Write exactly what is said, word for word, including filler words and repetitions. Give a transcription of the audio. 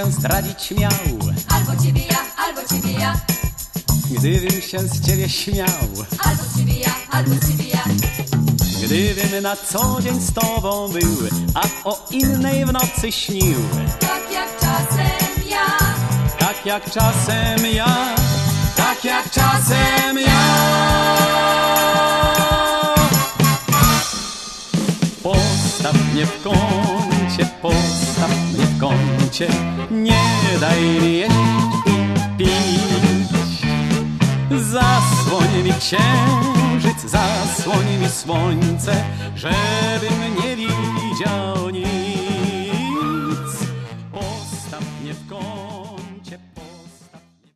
się zdradzić miał, albo ciebie ja, albo ciebie ja, gdybym się z ciebie śmiał, albo ciebie ja, albo ciebie ja, gdybym na co dzień z tobą był, a o innej w nocy śnił. tak jak czasem ja, Tak jak czasem ja, tak jak czasem ja. Postaw mnie w kącie, postaw mnie w kącie, nie daj mi jeść i pić. Zasłoń mi księżyc, zasłoń mi słońce, żebym nie widział nic.